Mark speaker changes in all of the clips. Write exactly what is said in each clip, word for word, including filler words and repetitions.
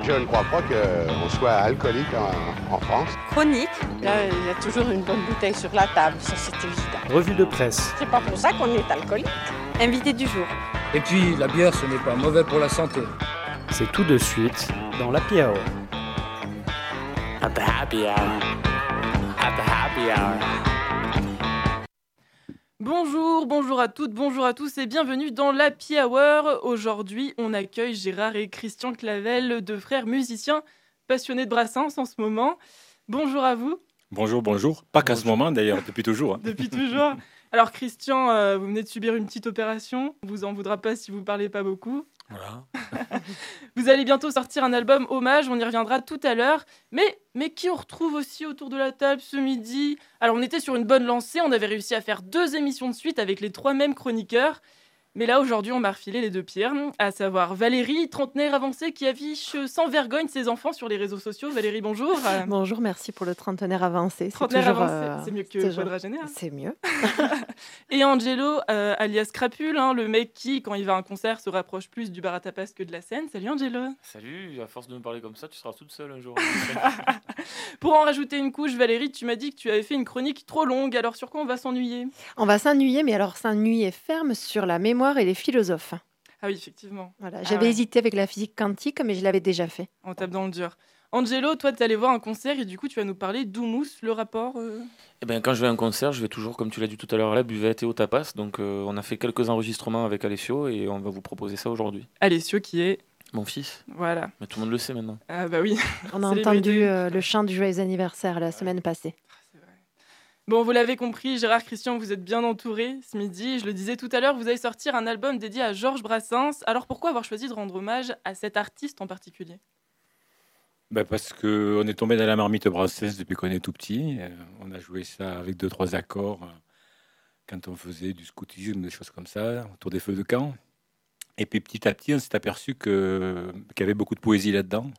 Speaker 1: Je ne crois pas qu'on soit alcoolique en, en France.
Speaker 2: Chronique.
Speaker 3: Là, il y a toujours une bonne bouteille sur la table, ça c'est évident.
Speaker 4: Revue de presse.
Speaker 3: C'est pas pour ça qu'on est alcoolique.
Speaker 2: Invité du jour.
Speaker 5: Et puis, la bière, ce n'est pas mauvais pour la santé.
Speaker 4: C'est tout de suite dans l'Happy Hour.
Speaker 6: At the happy hour. At the happy hour.
Speaker 7: Bonjour, bonjour à toutes, bonjour à tous et bienvenue dans l'Happy Hour. Aujourd'hui, on accueille Gérard et Christian Clavel, deux frères musiciens passionnés de Brassens en ce moment. Bonjour à vous.
Speaker 8: Bonjour, bonjour. Pas qu'à ce moment d'ailleurs, depuis toujours. Hein.
Speaker 7: Depuis toujours. Alors Christian, euh, vous venez de subir une petite opération. On vous en voudra pas si vous parlez pas beaucoup.
Speaker 8: Voilà.
Speaker 7: Vous allez bientôt sortir un album hommage, on y reviendra tout à l'heure. Mais, mais qui on retrouve aussi autour de la table ce midi ? Alors on était sur une bonne lancée, on avait réussi à faire deux émissions de suite avec les trois mêmes chroniqueurs. Mais là, aujourd'hui, on m'a refilé les deux pires, à savoir Valérie, trentenaire avancée, qui affiche sans vergogne ses enfants sur les réseaux sociaux. Valérie, bonjour.
Speaker 9: Bonjour, merci pour le trentenaire avancé.
Speaker 7: Trentenaire
Speaker 9: c'est toujours,
Speaker 7: avancé,
Speaker 9: euh,
Speaker 7: c'est mieux que
Speaker 9: toujours...
Speaker 7: quadragénaire.
Speaker 9: C'est mieux.
Speaker 7: Et Angelo, euh, alias Crapule, hein, le mec qui, quand il va à un concert, se rapproche plus du bar à tapas que de la scène. Salut Angelo.
Speaker 6: Salut, à force de me parler comme ça, tu seras toute seule un jour.
Speaker 7: Pour en rajouter une couche, Valérie, tu m'as dit que tu avais fait une chronique trop longue, alors sur quoi on va s'ennuyer ?
Speaker 9: On va s'ennuyer, mais alors s'ennuyer ferme sur la mémoire et les philosophes.
Speaker 7: Ah oui, effectivement.
Speaker 9: Voilà,
Speaker 7: Ah
Speaker 9: j'avais
Speaker 7: ouais.
Speaker 9: hésité avec la physique quantique, mais je l'avais déjà fait.
Speaker 7: On tape dans le dur. Angelo, toi, tu es allé voir un concert et du coup, tu vas nous parler d'Houmous, le rapport euh...
Speaker 6: Eh ben, quand je vais à un concert, je vais toujours, comme tu l'as dit tout à l'heure, à la buvette et au tapas. Donc, euh, on a fait quelques enregistrements avec Alessio et on va vous proposer ça aujourd'hui.
Speaker 7: Alessio, qui est
Speaker 6: mon fils.
Speaker 7: Voilà.
Speaker 6: Mais tout le monde le sait maintenant.
Speaker 7: Ah bah oui.
Speaker 9: On a entendu euh, le chant du joyeux anniversaire la semaine passée.
Speaker 7: Bon, vous l'avez compris, Gérard, Christian, vous êtes bien entourés ce midi. Je le disais tout à l'heure, vous allez sortir un album dédié à Georges Brassens. Alors pourquoi avoir choisi de rendre hommage à cet artiste en particulier ?
Speaker 8: Ben parce qu'on est tombé dans la marmite Brassens depuis qu'on est tout petit. Euh, on a joué ça avec deux, trois accords euh, quand on faisait du scoutisme, des choses comme ça, autour des feux de camp. Et puis petit à petit, on s'est aperçu que, qu'il y avait beaucoup de poésie là-dedans,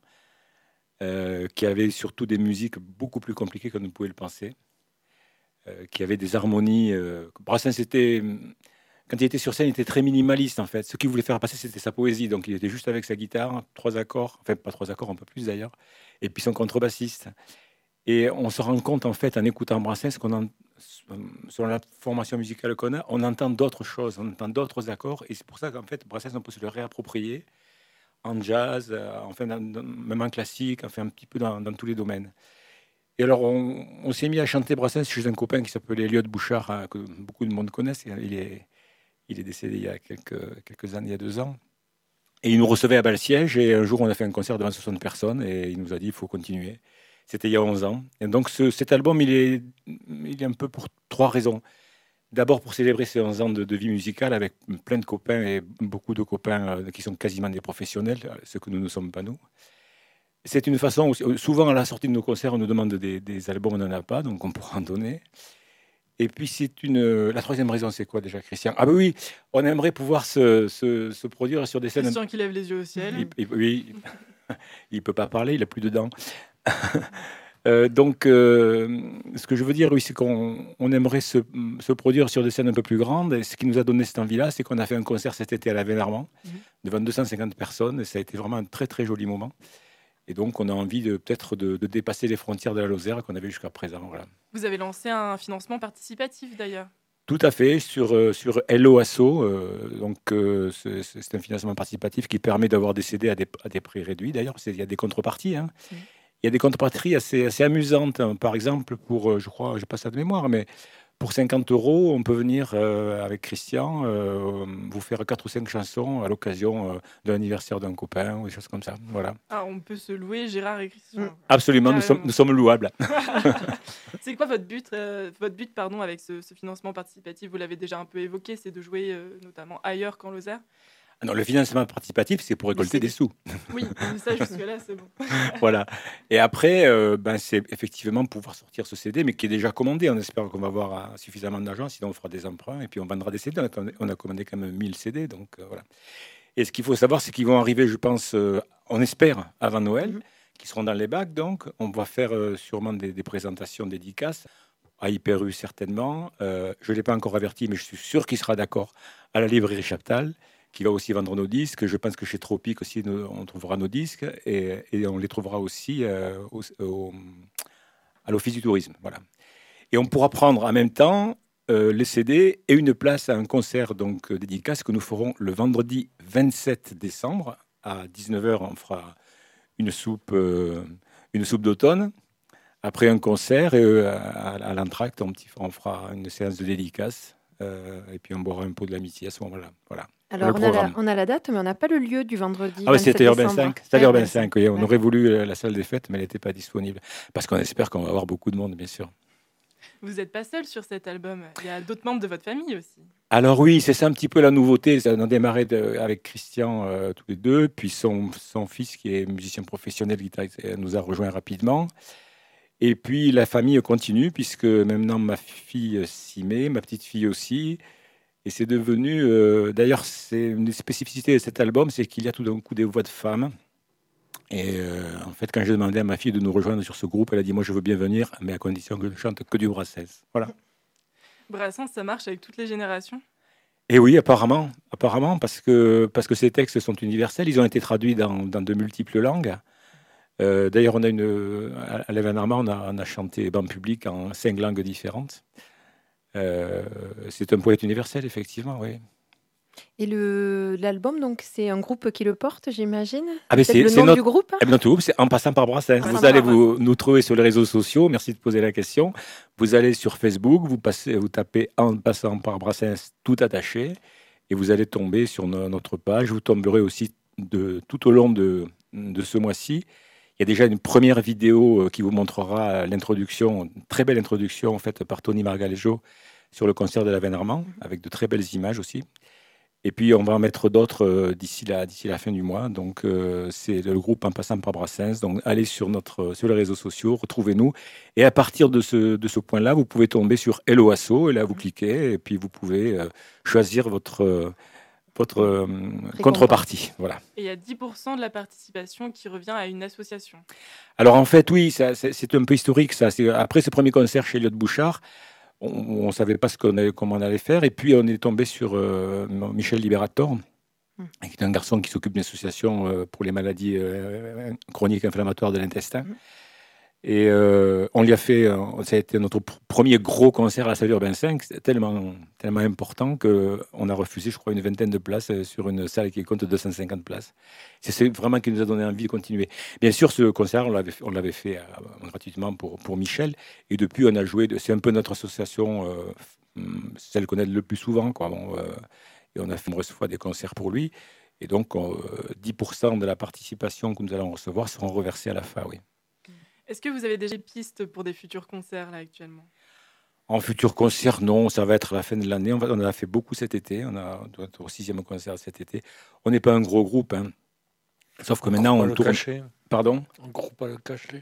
Speaker 8: euh, qu'il y avait surtout des musiques beaucoup plus compliquées qu'on ne pouvait le penser. Euh, qui avait des harmonies. Euh, Brassens, était, quand il était sur scène, il était très minimaliste en fait. Ce qu'il voulait faire passer, c'était sa poésie. Donc il était juste avec sa guitare, trois accords, enfin pas trois accords, un peu plus d'ailleurs, et puis son contrebassiste. Et on se rend compte en fait, en écoutant Brassens, qu'on en, selon la formation musicale qu'on a, on entend d'autres choses, on entend d'autres accords, et c'est pour ça qu'en fait, Brassens, on peut se le réapproprier en jazz, enfin dans, dans, même en classique, enfin un petit peu dans, dans tous les domaines. Et alors, on, on s'est mis à chanter Brassens chez un copain qui s'appelait Elliot Bouchard, hein, que beaucoup de monde connaissent. Il est, il est décédé il y a quelques, quelques années, il y a deux ans. Et il nous recevait à Bal-Siège. Et un jour, on a fait un concert devant soixante personnes. Et il nous a dit, il faut continuer. C'était il y a onze ans. Et donc, ce, cet album, il est, il est un peu pour trois raisons. D'abord, pour célébrer ces onze ans de, de vie musicale avec plein de copains et beaucoup de copains euh, qui sont quasiment des professionnels, ce que nous ne sommes pas nous. C'est une façon, où, souvent à la sortie de nos concerts, on nous demande des, des albums, on n'en a pas, donc on pourra en donner. Et puis c'est une... La troisième raison, c'est quoi déjà, Christian ? Ah ben oui, on aimerait pouvoir se, se, se produire sur des scènes...
Speaker 7: Christian qui lève les yeux au ciel.
Speaker 8: Il, il, oui, il ne peut pas parler, il n'a plus de dents. euh, donc, euh, ce que je veux dire, oui, c'est qu'on on aimerait se, se produire sur des scènes un peu plus grandes. Et ce qui nous a donné cette envie-là, c'est qu'on a fait un concert cet été à la Vénarmand, mmh. devant deux cent cinquante personnes, et ça a été vraiment un très très joli moment. Et donc, on a envie de, peut-être de, de dépasser les frontières de la Lozère qu'on avait jusqu'à présent. Voilà.
Speaker 7: Vous avez lancé un financement participatif, d'ailleurs.
Speaker 8: Tout à fait, sur, euh, sur Hello Asso. Euh, donc, euh, c'est, c'est un financement participatif qui permet d'avoir des C D à des, à des prix réduits. D'ailleurs, il y a des contreparties. Hein. Mmh. Il y a des contreparties assez, assez amusantes. Hein. Par exemple, pour, je crois, je n'ai pas ça de mémoire, mais pour cinquante euros, on peut venir euh, avec Christian euh, vous faire quatre ou cinq chansons à l'occasion euh, de l'anniversaire d'un copain ou des choses comme ça. Voilà.
Speaker 7: Ah, on peut se louer, Gérard et Christian. Mmh.
Speaker 8: Absolument, nous sommes, nous sommes louables.
Speaker 7: C'est quoi votre but, euh, votre but pardon, avec ce, ce financement participatif ? Vous l'avez déjà un peu évoqué, c'est de jouer euh, notamment ailleurs qu'en Lozère.
Speaker 8: Non, le financement participatif, c'est pour récolter des sous.
Speaker 7: Oui, mais ça, jusque-là, c'est bon.
Speaker 8: Voilà. Et après, euh, ben, c'est effectivement pouvoir sortir ce C D, mais qui est déjà commandé. On espère qu'on va avoir uh, suffisamment d'argent, sinon on fera des emprunts et puis on vendra des C D. On a commandé quand même mille C D, donc euh, voilà. Et ce qu'il faut savoir, c'est qu'ils vont arriver, je pense, euh, on espère, avant Noël, mm-hmm. qui seront dans les bacs. Donc, on va faire euh, sûrement des, des présentations dédicaces. À Hyper U, certainement. Euh, je ne l'ai pas encore averti, mais je suis sûr qu'il sera d'accord à la librairie Chaptal. qui va aussi vendre nos disques. Je pense que chez Tropic aussi, nous- on trouvera nos disques et, et on les trouvera aussi euh, au- au- à l'Office du tourisme. Voilà. Et on pourra prendre en même temps euh, les C D et une place à un concert donc, euh, dédicace que nous ferons le vendredi vingt-sept décembre à dix-neuf heures. On fera une soupe, euh, une soupe d'automne. Après un concert, et, euh, à, à l'entracte, on, petit- on fera une séance de dédicace. euh, et puis on boira un pot de l'amitié à ce moment-là. Voilà.
Speaker 9: Alors,
Speaker 8: le
Speaker 9: on a, la,
Speaker 8: programme.
Speaker 9: on a la date, mais on n'a pas le lieu du vendredi
Speaker 8: Ah oui,
Speaker 9: vingt-sept
Speaker 8: c'était Urbain
Speaker 9: décembre.
Speaker 8: cinq. C'était
Speaker 9: Ouais,
Speaker 8: Urbain cinq, oui. On
Speaker 9: Ouais.
Speaker 8: aurait voulu euh, la salle des fêtes, mais elle n'était pas disponible. Parce qu'on espère qu'on va avoir beaucoup de monde, bien sûr.
Speaker 7: Vous n'êtes pas seul sur cet album. Il y a d'autres membres de votre famille aussi.
Speaker 8: Alors oui, c'est ça un petit peu la nouveauté. Ça, on a démarré de- avec Christian euh, tous les deux, puis son, son fils qui est musicien professionnel guitariste, euh, nous a rejoint rapidement. Et puis la famille continue, puisque maintenant ma fille euh, s'y met, ma petite fille aussi. Et c'est devenu, euh, d'ailleurs, c'est une des spécificités de cet album, c'est qu'il y a tout d'un coup des voix de femmes. Et euh, en fait, quand j'ai demandé à ma fille de nous rejoindre sur ce groupe, elle a dit, moi je veux bien venir, mais à condition que je ne chante que du Brassens. Voilà.
Speaker 7: Brassens, ça marche avec toutes les générations.
Speaker 8: Et oui, apparemment, apparemment, parce que, parce que ces textes sont universels, ils ont été traduits dans, dans de multiples langues. Euh, d'ailleurs, on a une, à l'événement, on a, on a chanté en public en cinq langues différentes. Euh, c'est un poète universel, effectivement, oui.
Speaker 9: Et le, l'album, donc, c'est un groupe qui le porte, j'imagine.
Speaker 8: Ah, mais
Speaker 9: Peut-être
Speaker 8: c'est-
Speaker 9: le
Speaker 8: c'est
Speaker 9: nom
Speaker 8: notre-
Speaker 9: du groupe.
Speaker 8: Eh bien, tout, c'est en passant par Brassens.
Speaker 9: En
Speaker 8: Vous
Speaker 9: passant
Speaker 8: allez
Speaker 9: par
Speaker 8: vous, nous trouver sur les réseaux sociaux. Merci de poser la question. Vous allez sur Facebook, vous, passez, vous tapez en passant par Brassens tout attaché et vous allez tomber sur no- notre page. Vous tomberez aussi de, tout au long de, de ce mois-ci. Il y a déjà une première vidéo euh, qui vous montrera l'introduction, une très belle introduction faite par Tony Margalejo sur le concert de la Veine Armand, avec de très belles images aussi. Et puis, on va en mettre d'autres euh, d'ici la, d'ici la fin du mois. Donc, euh, c'est le groupe En passant par Brassens. Donc, allez sur, notre, sur les réseaux sociaux, retrouvez-nous. Et à partir de ce, de ce point-là, vous pouvez tomber sur Hello Asso. Et là, vous cliquez. Et puis, vous pouvez euh, choisir votre, euh, votre euh, contrepartie. Voilà.
Speaker 7: Et il y a dix pour cent de la participation qui revient à une association.
Speaker 8: Alors, en fait, oui, ça, c'est, c'est un peu historique, ça. C'est, après ce premier concert chez Elliott Bouchard, on ne savait pas ce qu'on allait, comment on allait faire. Et puis, on est tombé sur euh, Michel Liberator,
Speaker 9: Mm.
Speaker 8: qui est un garçon qui s'occupe d'une association euh, pour les maladies euh, chroniques inflammatoires de l'intestin.
Speaker 9: Mm.
Speaker 8: Et euh, on lui a fait, euh, ça a été notre pr- premier gros concert à la salle Urbain cinq. C'était tellement, tellement important qu'on a refusé, je crois, une vingtaine de places euh, sur une salle qui compte deux cent cinquante places. C'est c'est vraiment qui nous a donné envie de continuer. Bien sûr, ce concert, on l'avait, on l'avait fait euh, gratuitement pour, pour Michel. Et depuis, on a joué. De, c'est un peu notre association, euh, celle qu'on aide le plus souvent, quoi. Bon, euh, et on a fait nombreuses fois des concerts pour lui. Et donc, on, euh, dix pour cent de la participation que nous allons recevoir seront reversés à la F A, oui.
Speaker 7: Est-ce que vous avez déjà des pistes pour des futurs concerts là actuellement?
Speaker 8: En futur concert, non, ça va être à la fin de l'année. On, va, on en a fait beaucoup cet été. On, a, on doit être au sixième concert cet été. On n'est pas un gros groupe, hein. Sauf que
Speaker 2: On
Speaker 8: maintenant,
Speaker 2: court pas
Speaker 8: on
Speaker 2: le
Speaker 8: tourne.
Speaker 2: cacher.
Speaker 8: Pardon?
Speaker 2: On ne court pas le cacher.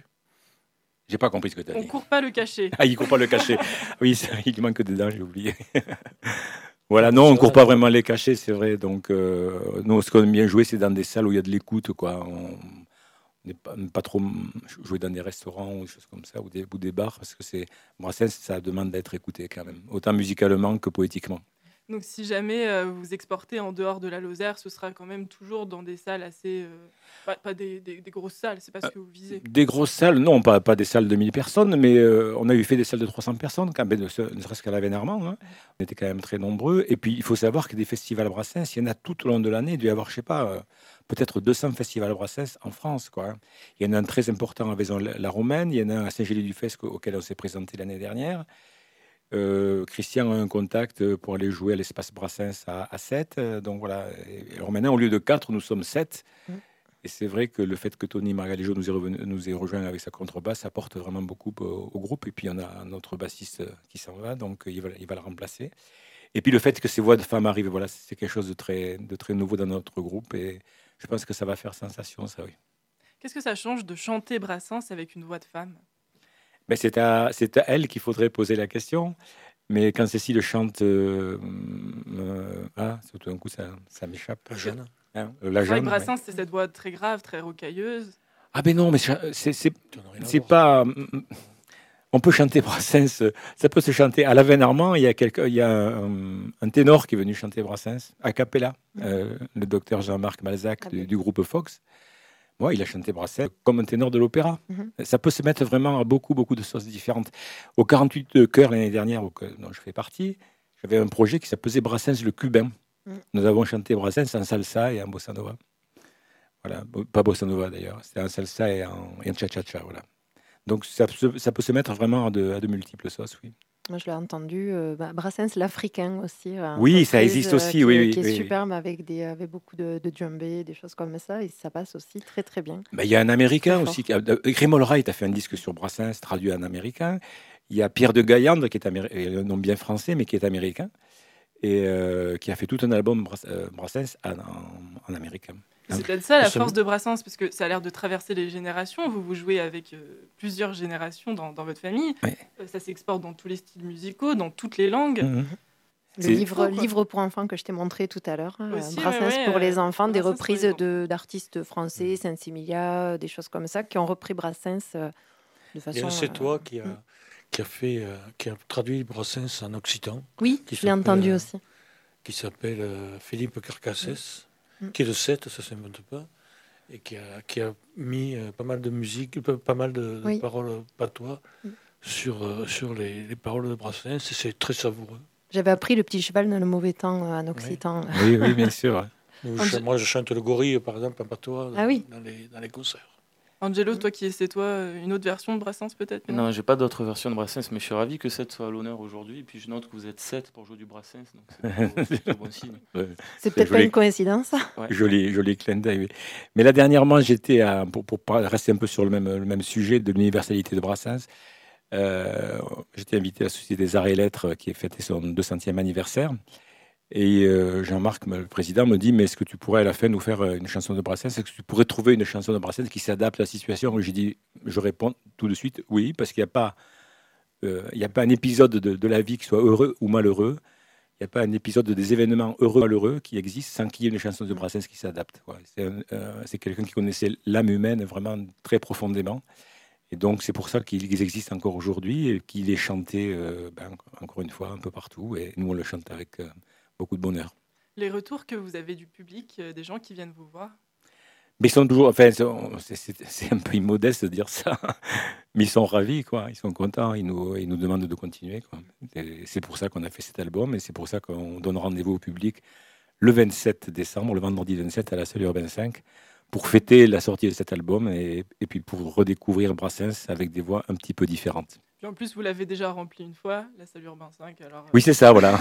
Speaker 8: J'ai pas compris ce que tu as
Speaker 7: On
Speaker 8: dit.
Speaker 7: court pas le cacher.
Speaker 8: Ah, il court pas le cachet. Oui, ça, il lui manque des dents, j'ai oublié. Voilà, non, on ne court pas vraiment les cachets, c'est vrai. Donc, euh, nous, ce qu'on aime bien jouer, c'est dans des salles où il y a de l'écoute, quoi. On n'est pas, pas trop jouer dans des restaurants ou des choses comme ça, ou des, ou des bars, parce que c'est Brassens, ça demande d'être écouté quand même, autant musicalement que poétiquement.
Speaker 7: Donc si jamais euh, vous exportez en dehors de la Lozère, ce sera quand même toujours dans des salles assez... euh, pas pas des, des- des grosses salles, c'est pas ce que vous visez.
Speaker 8: Des grosses salles, non, pas, pas des salles de mille personnes, mais euh, on a eu fait des salles de trois cents personnes, quand même, ne serait-ce qu'à la Veine Armand, hein. On était quand même très nombreux. Et puis, il faut savoir que des festivals Brassens, il y en a tout au long de l'année. Il doit y avoir, je sais pas, euh, peut-être deux cents festivals Brassens en France, quoi, hein. Il y en a un très important à Vaison-la-Romaine, il y en a un à Saint-Gély-du-Fesque auquel on s'est présenté l'année dernière. Euh, Christian a un contact pour aller jouer à l'espace Brassens à, à sept. euh, Donc voilà. Et alors maintenant, au lieu de quatre, nous sommes sept.
Speaker 9: Mm.
Speaker 8: Et c'est vrai que le fait que Tony Margalejo nous ait, revenu, nous ait rejoint avec sa contrebasse apporte vraiment beaucoup au, au groupe. Et puis, on a notre bassiste qui s'en va, donc il va, il va le remplacer. Et puis, le fait que ces voix de femmes arrivent, voilà, c'est quelque chose de très, de très nouveau dans notre groupe. Et je pense que ça va faire sensation, ça, oui.
Speaker 7: Qu'est-ce que ça change de chanter Brassens avec une voix de femme?
Speaker 8: Ben, c'est, à, c'est à elle qu'il faudrait poser la question. Mais quand Cécile chante, euh, euh, ah, tout d'un coup, ça, ça m'échappe.
Speaker 2: La Jeanne.
Speaker 8: Hein,
Speaker 7: C'est
Speaker 8: la
Speaker 7: vrai
Speaker 8: Jeanne,
Speaker 7: que
Speaker 8: ouais.
Speaker 7: Brassens, c'est cette voix très grave, très rocailleuse.
Speaker 8: Ah ben non, mais c'est, c'est,
Speaker 2: Tu n'as rien à
Speaker 8: c'est
Speaker 2: voir.
Speaker 8: pas... On peut chanter Brassens, euh, ça peut se chanter. À l'Aven-Armand, il y a, quelqu'un- il y a un, un ténor qui est venu chanter Brassens, a cappella, euh, le docteur Jean-Marc Malzac
Speaker 9: Ah
Speaker 8: du,
Speaker 9: bien.
Speaker 8: du groupe Fox. Moi, il a chanté Brassens comme un ténor de l'opéra.
Speaker 9: Mhm.
Speaker 8: Ça peut se mettre vraiment à beaucoup, beaucoup de sauces différentes. Au quarante-huit de chœur l'année dernière, au chœur dont je fais partie, j'avais un projet qui s'appelait Brassens le cubain.
Speaker 9: Mhm.
Speaker 8: Nous avons chanté Brassens en salsa et en bossa nova. Voilà, Bo- pas bossa nova d'ailleurs, c'était en salsa et en, et en cha-cha-cha. Voilà. Donc ça, se- ça peut se mettre vraiment à de, à de multiples sauces, oui.
Speaker 9: Moi, je l'ai entendu. euh, bah, Brassens, l'Africain aussi. en
Speaker 8: Oui, ça
Speaker 9: reprise,
Speaker 8: existe
Speaker 9: euh,
Speaker 8: aussi,
Speaker 9: qui
Speaker 8: oui,
Speaker 9: est,
Speaker 8: oui,
Speaker 9: qui est
Speaker 8: oui, oui.
Speaker 9: superbe avec, des, avec beaucoup de, de djembé, des choses comme ça. Et ça passe aussi très, très bien.
Speaker 8: Ben, il y a un Américain
Speaker 9: Très fort.
Speaker 8: aussi. Qui a, euh, Grémol Wright a fait un disque sur Brassens, traduit en américain. Il y a Pierre de Gaillandre, qui est améri- euh, un nom bien français, mais qui est américain, et euh, qui a fait tout un album Brass- euh, Brassens en, en- en américain.
Speaker 7: C'est peut-être ça la
Speaker 6: Et seulement-
Speaker 7: force de Brassens, parce que ça a l'air de traverser les générations. Vous vous jouez avec euh, plusieurs générations dans, dans votre famille.
Speaker 8: Ouais.
Speaker 7: Euh, ça s'exporte dans tous les styles musicaux, dans toutes les langues.
Speaker 8: Mhm.
Speaker 9: Le
Speaker 8: C'est-
Speaker 9: livre,
Speaker 7: fou, quoi.
Speaker 9: livre pour enfants que je t'ai montré tout à l'heure, euh,
Speaker 7: Aussi,
Speaker 9: Brassens
Speaker 7: ouais, ouais,
Speaker 9: pour
Speaker 7: euh,
Speaker 9: les enfants, des
Speaker 7: Brassens pour
Speaker 9: reprises
Speaker 7: les enfants.
Speaker 9: de- d'artistes français, Saint-Similia, des choses comme ça, qui ont repris Brassens euh, de
Speaker 2: Il y
Speaker 9: façon.
Speaker 2: a c'est
Speaker 9: euh,
Speaker 2: toi qui a,
Speaker 9: mm.
Speaker 2: qui a fait, euh, qui a traduit Brassens en occitan,
Speaker 9: Oui,
Speaker 2: qui
Speaker 9: je l'ai entendu
Speaker 2: s'appelle,
Speaker 9: aussi.
Speaker 2: qui s'appelle euh, Philippe Carcassès,
Speaker 9: Mm.
Speaker 2: qui est de Sète, ça s'invente pas, et qui a, qui a mis euh, pas mal de musique, pas pas mal de, de
Speaker 9: Oui.
Speaker 2: paroles patois
Speaker 9: Mm.
Speaker 2: sur, euh, sur les, les paroles de Brassens, et c'est très savoureux.
Speaker 9: J'avais appris le petit cheval dans le mauvais temps euh, en occitan.
Speaker 8: Oui, oui, bien sûr.
Speaker 2: Nous,
Speaker 7: En
Speaker 2: je-
Speaker 7: ge-
Speaker 2: moi, je chante le gorille, par exemple, en patois,
Speaker 9: Ah oui.
Speaker 2: dans, les, dans les concerts.
Speaker 7: Angelo, toi qui essaies toi euh, une autre version de Brassens peut-être
Speaker 6: Non, j'ai pas d'autre version de Brassens, mais je suis ravi que Seth soit à l'honneur aujourd'hui. Et puis je note que vous êtes sept pour jouer du Brassens, donc c'est plutôt- c'est plutôt bon signe.
Speaker 8: Ouais.
Speaker 9: C'est peut-être pas
Speaker 8: joli.
Speaker 9: une coïncidence.
Speaker 6: Ouais.
Speaker 8: Joli, joli clin d'œil. Oui. Mais là, dernièrement, j'étais à, pour, pour par- rester un peu sur le même, le même sujet de l'universalité de Brassens. Euh, j'étais invité à la Société des Arts et Lettres qui a fêté son deux centième anniversaire. Et euh, Jean-Marc, me- le président, me dit, mais est-ce que tu pourrais à la fin nous faire euh, une chanson de Brassens? Est-ce que tu pourrais trouver une chanson de Brassens qui s'adapte à la situation? J'ai dit, je réponds tout de suite, oui, parce qu'il n'y a pas, euh, il n'y a pas un épisode de, de la vie qui soit heureux ou malheureux. Il n'y a pas un épisode des événements heureux ou malheureux qui existe sans qu'il y ait une chanson de Brassens qui s'adapte. quoi. C'est un- euh, c'est quelqu'un qui connaissait l'âme humaine vraiment très profondément. Et donc, c'est pour ça qu'ils existent encore aujourd'hui et qu'il est chanté, euh, ben, encore une fois, un peu partout. Et nous, on le chante avec euh, beaucoup de bonheur.
Speaker 7: Les retours que vous avez du public, euh, des gens qui viennent vous voir.
Speaker 8: Mais ils sont toujours, enfin, c'est- c'est c'est un peu immodeste de dire ça, mais ils sont ravis, quoi. Ils sont contents, ils nous, ils nous demandent de continuer, quoi. Et c'est pour ça qu'on a fait cet album et c'est pour ça qu'on donne rendez-vous au public le vingt-sept décembre, le vendredi vingt-sept à la Salle Urbain cinq, pour fêter la sortie de cet album et, et puis pour redécouvrir Brassens avec des voix un petit peu différentes.
Speaker 7: Puis en plus, vous l'avez déjà rempli une fois, la Salle Urbain cinq. Alors, euh,
Speaker 8: Oui, c'est ça, voilà.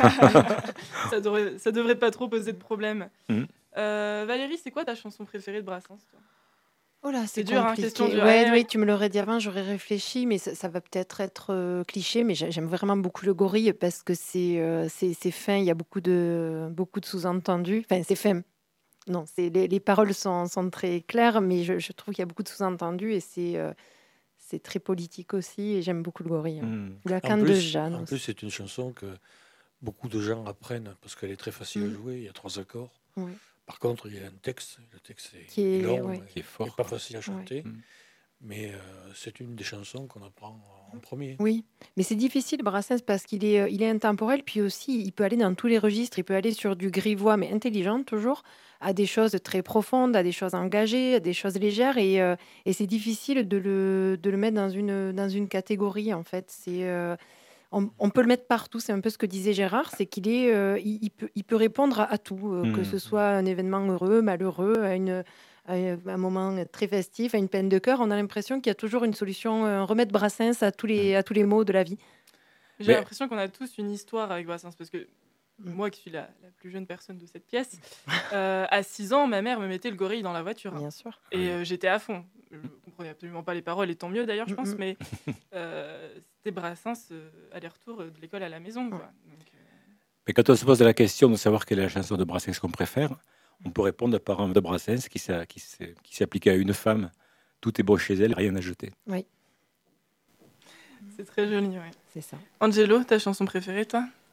Speaker 7: ça, devrait, ça devrait pas trop poser de problème.
Speaker 8: Mhm.
Speaker 7: Euh, Valérie, c'est quoi ta chanson préférée de Brassens toi
Speaker 9: Oh là,
Speaker 7: C'est
Speaker 9: c'est
Speaker 7: dur, hein,
Speaker 9: compliqué.
Speaker 7: question dure.
Speaker 9: Ouais,
Speaker 7: Ouais,
Speaker 9: oui,
Speaker 7: ouais.
Speaker 9: tu me l'aurais dit avant, j'aurais réfléchi, mais ça, ça va peut-être être euh, cliché, mais j'ai- j'aime vraiment beaucoup le gorille parce que c'est euh, c'est c'est fin, il y a beaucoup de, beaucoup de sous-entendus. Enfin, c'est fin. Non, c'est les, les paroles sont, sont très claires, mais je, je trouve qu'il y a beaucoup de sous-entendus et c'est euh, c'est très politique aussi. Et j'aime beaucoup le gorille.
Speaker 8: Mm.
Speaker 9: Ou la
Speaker 2: En
Speaker 9: canne de
Speaker 2: plus,
Speaker 9: Jeanne.
Speaker 2: en
Speaker 9: aussi.
Speaker 2: plus, c'est une chanson que beaucoup de gens apprennent parce qu'elle est très facile à
Speaker 9: Mm.
Speaker 2: jouer. Il y a trois accords.
Speaker 9: Oui.
Speaker 2: Par contre, il y a un texte. Le texte est,
Speaker 9: Qui est-
Speaker 2: long,
Speaker 9: ouais.
Speaker 2: et-
Speaker 8: Qui est fort,
Speaker 2: et pas
Speaker 8: quoi.
Speaker 2: facile à chanter.
Speaker 8: Mm.
Speaker 2: Mais euh, c'est une des chansons qu'on apprend en premier.
Speaker 9: Oui, mais c'est difficile Brassens parce qu'il est, euh, il est intemporel, puis aussi il peut aller dans tous les registres, il peut aller sur du grivois, mais intelligent toujours, à des choses très profondes, à des choses engagées, à des choses légères, et, euh, et c'est difficile de le, de le mettre dans une, dans une catégorie en fait. C'est, euh, on, on peut le mettre partout, c'est un peu ce que disait Gérard, c'est qu'il est, euh, il, il peut, il peut répondre à, à tout, euh, que
Speaker 8: Mhm.
Speaker 9: ce soit un événement heureux, malheureux, à une à un moment très festif, à une peine de cœur, on a l'impression qu'il y a toujours une solution, un remède Brassens à tous les, à tous les maux de la vie.
Speaker 7: J'ai
Speaker 8: Mais-
Speaker 7: l'impression qu'on a tous une histoire avec Brassens, parce que moi, qui suis la, la plus jeune personne de cette pièce, euh, à six ans, ma mère me mettait le gorille dans la voiture.
Speaker 9: Bien sûr.
Speaker 7: Et euh, j'étais à fond. Je ne comprenais absolument pas les paroles, et tant mieux d'ailleurs, je pense,
Speaker 9: Mhm.
Speaker 7: mais euh, c'était Brassens, euh, aller-retour euh, de l'école à la maison. Quoi. Donc, euh,
Speaker 8: Mais quand on se pose la question de savoir quelle est la chanson de Brassens qu'on préfère, on peut répondre par un de Brassens qui s'a- qui s'est- qui s'appliquait à une femme. Tout est beau chez elle, rien à jeter.
Speaker 7: c'est très joli. Ouais.
Speaker 9: C'est ça.
Speaker 7: Angelo, ta chanson préférée, toi, de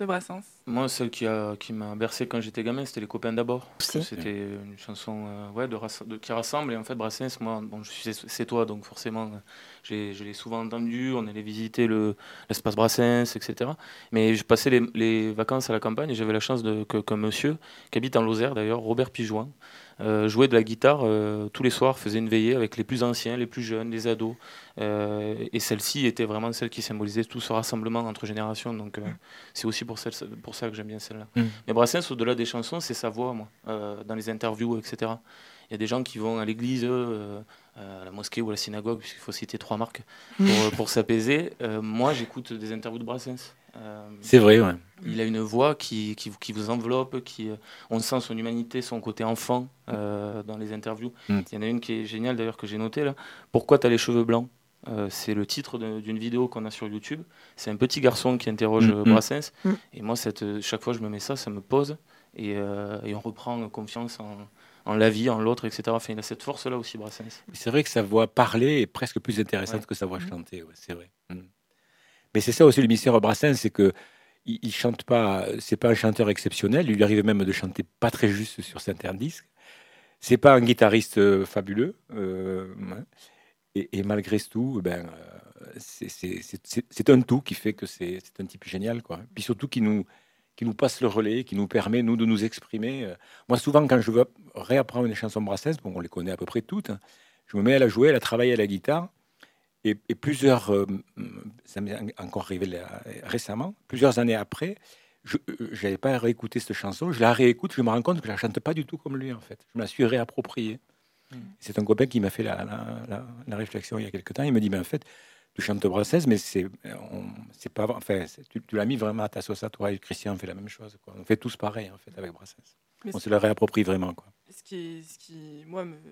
Speaker 7: de Brassens?
Speaker 6: Moi, celle qui, a, qui m'a bercé quand j'étais gamin, c'était Les copains d'abord. Parce que
Speaker 9: Si.
Speaker 6: c'était une chanson euh, ouais, de, rass- de- qui rassemble. Et en fait, Brassens, moi, bon, je suis c'est toi, donc forcément, euh, j'ai- je l'ai souvent entendu. On allait visiter le, l'espace Brassens, et cetera. Mais je passais les, les vacances à la campagne et j'avais la chance de, que, qu'un monsieur, qui habite en Lozère d'ailleurs, Robert Pigeouin, euh, jouait de la guitare euh, tous les soirs, faisait une veillée avec les plus anciens, les plus jeunes, les ados. Euh, et celle-ci était vraiment celle qui symbolisait tout ce rassemblement entre générations. Donc, euh, c'est aussi pour, celle, pour ça que j'aime bien celle-là.
Speaker 8: Mm.
Speaker 6: Mais Brassens, au-delà des chansons, c'est sa voix, moi, euh, dans les interviews, et cetera. Il y a des gens qui vont à l'église, euh, à la mosquée ou à la synagogue, puisqu'il faut citer trois marques, pour, euh, pour s'apaiser. Euh, moi, j'écoute des interviews de Brassens. Euh,
Speaker 8: C'est vrai, ouais.
Speaker 6: il a une voix qui, qui, qui vous enveloppe, qui, euh, on sent son humanité, son côté enfant euh, dans les interviews.
Speaker 8: Mm.
Speaker 6: Il y en a une qui est géniale d'ailleurs que j'ai notée là. Pourquoi tu as les cheveux blancs? Euh, c'est le titre de- d'une vidéo qu'on a sur YouTube. C'est un petit garçon qui interroge
Speaker 8: Mm,
Speaker 6: euh,
Speaker 8: mm.
Speaker 6: Brassens.
Speaker 9: Mm.
Speaker 6: Et moi, cette, euh, chaque fois que je me mets ça, ça me pose. Et, euh, et on reprend confiance en, en la vie, en l'autre, et cetera. Enfin, il a cette force-là aussi, Brassens.
Speaker 8: C'est vrai que sa voix parlée est presque plus intéressante
Speaker 6: Ouais.
Speaker 8: que sa voix
Speaker 7: Mhm.
Speaker 8: chantée, ouais, c'est vrai. Mm. Mais c'est ça aussi le mystère de Brassens, c'est que il, il chante pas, c'est pas un chanteur exceptionnel. Il lui arrive même de chanter pas très juste sur certains disques. C'est pas un guitariste euh, fabuleux. euh, ouais. et, et malgré tout, ben, euh, c'est, c'est, c'est, c'est- c'est un tout qui fait que c'est, c'est un type génial, quoi. Puis surtout qui nous, qui nous passe le relais, qui nous permet nous de nous exprimer. Euh, Moi, souvent, quand je veux réapprendre les chansons Brassens, bon, on les connaît à peu près toutes, hein, je me mets à la jouer, à la travailler à la guitare. Et, et plusieurs, euh, ça m'est en- encore arrivé là, récemment, plusieurs années après, je n'avais pas réécouté cette chanson, je la réécoute, je me rends compte que je la chante pas du tout comme lui, en fait. Je me la suis réappropriée.
Speaker 6: Mm.
Speaker 8: C'est un copain qui m'a fait la, la, la- la réflexion il y a quelque temps. Il me dit, mais en fait, tu chantes Brassens, mais c'est, on- c'est pas, enfin, c'est- tu, tu l'as mis vraiment à ta sauce à toi. Et Christian fait la même chose, quoi. On fait tous pareil, en fait, avec Brassens.
Speaker 7: Mais
Speaker 8: On
Speaker 7: ce-
Speaker 8: se la réapproprie vraiment, quoi.
Speaker 7: Ce qui, est- ce qui, moi, me...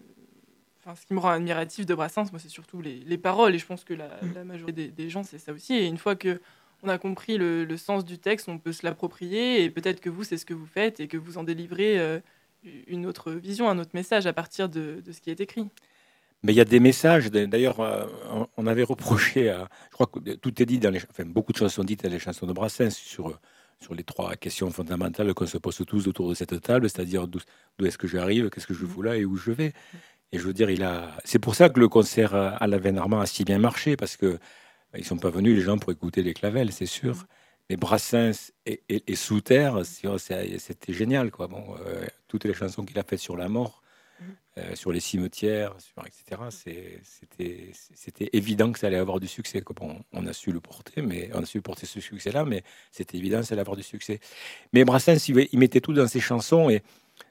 Speaker 7: enfin, ce qui me rend admiratif de Brassens, moi, c'est surtout les, les paroles. Et je pense que la, la majorité des, des gens, c'est ça aussi. Et une fois que on a compris le, le sens du texte, on peut se l'approprier. Et peut-être que vous, c'est ce que vous faites et que vous en délivrez euh, une autre vision, un autre message à partir de, de ce qui est écrit.
Speaker 8: Mais il y a des messages. D'ailleurs, euh, on- on avait reproché à. Je crois que tout est dit dans les. Enfin, beaucoup de choses sont dites dans les chansons de Brassens sur, sur les trois questions fondamentales qu'on se pose tous autour de cette table, c'est-à-dire d'où, d'où est-ce que j'arrive, qu'est-ce que je fous là et où je vais. Et je veux dire, il a. C'est pour ça que le concert à la Veine-Armand a si bien marché, parce que ils sont pas venus les gens pour écouter les Clavel, c'est sûr. Mais Brassens et, et, et Sous Terre, c'est- c'est- c'était génial, quoi. Bon, euh, toutes les chansons qu'il a faites sur la mort. Euh, sur les cimetières, sur, et cetera. C'est- C'était, c'était évident que ça allait avoir du succès. Quoi. Bon, on a su le porter, mais on a su porter ce succès-là, mais c'était évident que ça allait avoir du succès. Mais Brassens, il, il mettait tout dans ses chansons et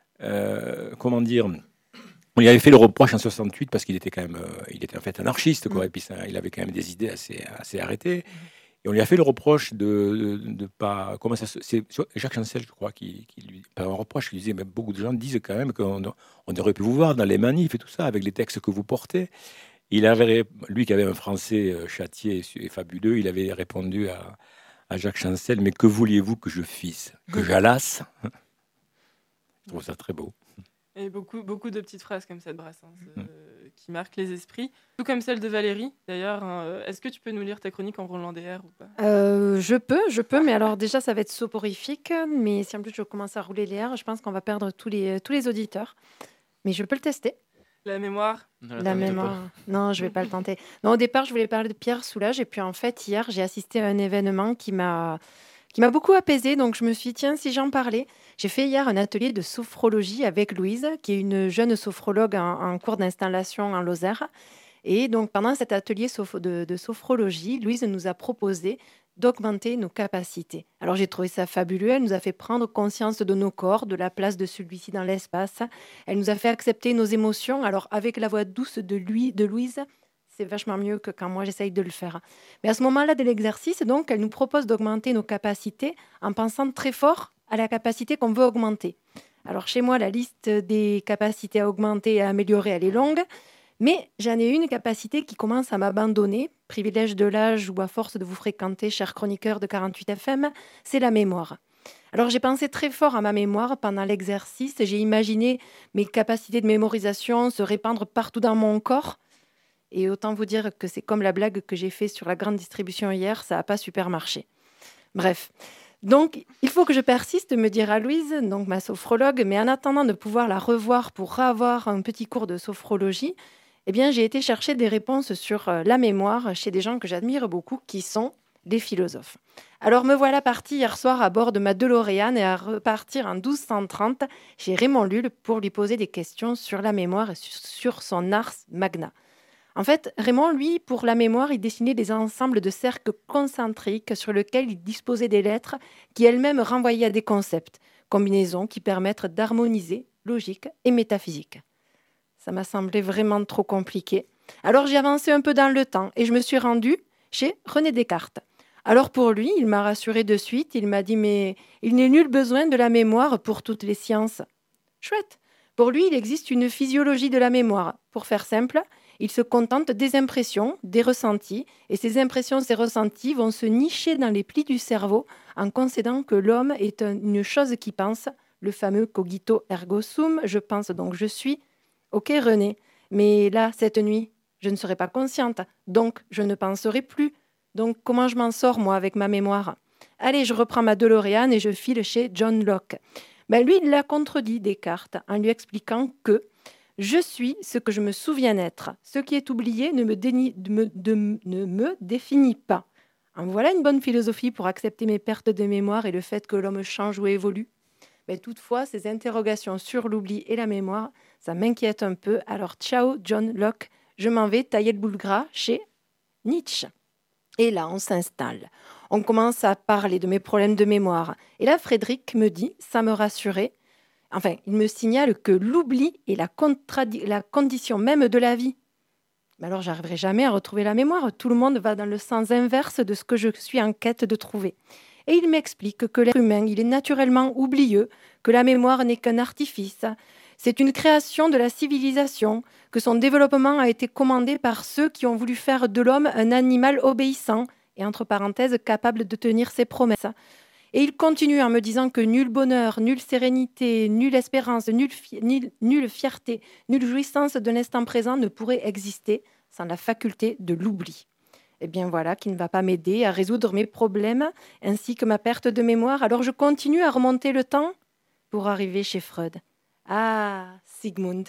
Speaker 8: euh, comment dire, on lui avait fait le reproche en soixante-huit parce qu'il était quand même, euh, il était en fait anarchiste, quoi. Et puis ça, il avait quand même des idées assez, assez arrêtées. Et on lui a fait le reproche de, de, de pas. Comment ça se- C'est Jacques Chancel, je crois, qui, qui lui. Pas un reproche, qui disait, mais beaucoup de gens disent quand même qu'on on aurait pu vous voir dans les manifs et tout ça, avec les textes que vous portez. Il avait, lui qui avait un français euh, châtié et fabuleux, il avait répondu à, à Jacques Chancel, mais que vouliez-vous que je fisse? Que j'alasse? Je trouve ça très beau.
Speaker 7: Et beaucoup, beaucoup de petites phrases comme ça de Brassens euh, qui marquent les esprits. Tout comme celle de Valérie, d'ailleurs. hein. Est-ce que tu peux nous lire ta chronique en roulant des airs ou pas?
Speaker 9: Euh, je peux, je peux, mais alors déjà ça va être soporifique. Mais si en plus je commence à rouler les airs, je pense qu'on va perdre tous les, tous les auditeurs. Mais je peux le tester.
Speaker 7: La mémoire.
Speaker 6: Ne
Speaker 9: La
Speaker 6: tente
Speaker 9: mémoire.
Speaker 6: pas.
Speaker 9: Non, je vais pas le tenter. Non, au départ, je voulais parler de Pierre Soulages. Et puis en fait, hier, j'ai assisté à un événement qui m'a qui m'a beaucoup apaisée. Donc je me suis dit, tiens, si j'en parlais. J'ai fait hier un atelier de sophrologie avec Louise, qui est une jeune sophrologue en, en cours d'installation en Lozère. Et donc pendant cet atelier soph- de, de sophrologie, Louise nous a proposé d'augmenter nos capacités. Alors j'ai trouvé ça fabuleux. Elle nous a fait prendre conscience de nos corps, de la place de celui-ci dans l'espace. Elle nous a fait accepter nos émotions. Alors avec la voix douce de, lui, de Louise, c'est vachement mieux que quand moi j'essaye de le faire. Mais à ce moment-là de l'exercice, donc, elle nous propose d'augmenter nos capacités en pensant très fort à la capacité qu'on veut augmenter. Alors chez moi, la liste des capacités à augmenter et à améliorer, elle est longue. Mais j'en ai une capacité qui commence à m'abandonner, privilège de l'âge ou à force de vous fréquenter, chers chroniqueurs de quarante-huit F M, c'est la mémoire. Alors j'ai pensé très fort à ma mémoire pendant l'exercice, j'ai imaginé mes capacités de mémorisation se répandre partout dans mon corps. Et autant vous dire que c'est comme la blague que j'ai faite sur la grande distribution hier, ça n'a pas super marché. Bref. Donc, il faut que je persiste, me dira Louise, donc ma sophrologue, mais en attendant de pouvoir la revoir pour avoir un petit cours de sophrologie, eh bien, j'ai été chercher des réponses sur euh, la mémoire chez des gens que j'admire beaucoup, qui sont des philosophes. Alors, me voilà partie hier soir à bord de ma DeLorean et à repartir en douze cent trente chez Raymond Lull pour lui poser des questions sur la mémoire et sur son ars magna. En fait, Raymond, lui, pour la mémoire, il dessinait des ensembles de cercles concentriques sur lesquels il disposait des lettres qui elles-mêmes renvoyaient à des concepts, combinaisons qui permettent d'harmoniser logique et métaphysique. Ça m'a semblé vraiment trop compliqué. Alors j'ai avancé un peu dans le temps et je me suis rendue chez René Descartes. Alors pour lui, il m'a rassuré de suite, il m'a dit « mais il n'est nul besoin de la mémoire pour toutes les sciences ». Chouette. Pour lui, il existe une physiologie de la mémoire. Pour faire simple, il se contente des impressions, des ressentis, et ces impressions, ces ressentis vont se nicher dans les plis du cerveau en concédant que l'homme est un- une chose qui pense, le fameux cogito ergo sum, je pense donc je suis. Ok René, mais là, cette nuit, je ne serai pas consciente, donc je ne penserai plus. Donc comment je m'en sors, moi, avec ma mémoire ? Allez, je reprends ma DeLorean et je file chez John Locke. Ben, lui, il l'a contredit, Descartes, en lui expliquant que « je suis ce que je me souviens être. Ce qui est oublié ne me, déni- de me- de- ne me définit pas. » En voilà une bonne philosophie pour accepter mes pertes de mémoire et le fait que l'homme change ou évolue. Mais toutefois, ces interrogations sur l'oubli et la mémoire, ça m'inquiète un peu. Alors, ciao, John Locke, je m'en vais tailler le boule gras chez Nietzsche. Et là, on s'installe. On commence à parler de mes problèmes de mémoire. Et là, Frédéric me dit, ça me rassurait, enfin, il me signale que l'oubli est la, contradi- la condition même de la vie. Mais alors, j'arriverai jamais à retrouver la mémoire. Tout le monde va dans le sens inverse de ce que je suis en quête de trouver. Et il m'explique que l'être humain, il est naturellement oublieux, que la mémoire n'est qu'un artifice. C'est une création de la civilisation, que son développement a été commandé par ceux qui ont voulu faire de l'homme un animal obéissant et, entre parenthèses, capable de tenir ses promesses. Et il continue en me disant que nul bonheur, nulle sérénité, nulle espérance, nulle, fi- nulle, nulle fierté, nulle jouissance de l'instant présent ne pourrait exister sans la faculté de l'oubli. Eh bien voilà, qui ne va pas m'aider à résoudre mes problèmes ainsi que ma perte de mémoire. Alors je continue à remonter le temps pour arriver chez Freud. Ah, Sigmund.